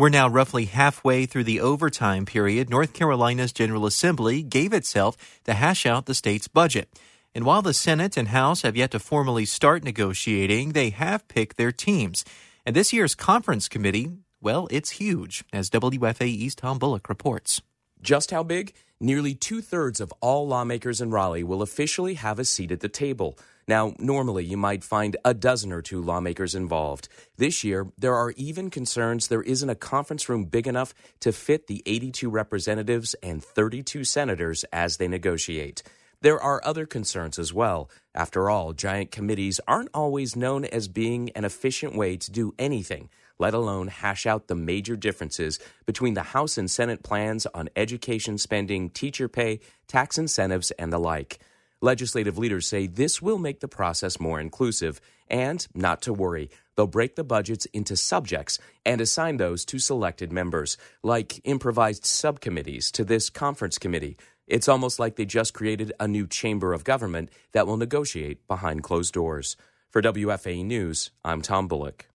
We're now roughly halfway through the overtime period North Carolina's General Assembly gave itself to hash out the state's budget. And while the Senate and House have yet to formally start negotiating, they have picked their teams. And this year's conference committee, well, it's huge, as WFAE's Tom Bullock reports. Just how big? Nearly 2/3 of all lawmakers in Raleigh will officially have a seat at the table. Now, normally you might find a dozen or two lawmakers involved. This year, there are even concerns there isn't a conference room big enough to fit the 82 representatives and 32 senators as they negotiate. There are other concerns as well. After all, giant committees aren't always known as being an efficient way to do anything, let alone hash out the major differences between the House and Senate plans on education spending, teacher pay, tax incentives, and the like. Legislative leaders say this will make the process more inclusive, and not to worry, they'll break the budgets into subjects and assign those to selected members, like improvised subcommittees to this conference committee. It's almost like they just created a new chamber of government that will negotiate behind closed doors. For WFAE News, I'm Tom Bullock.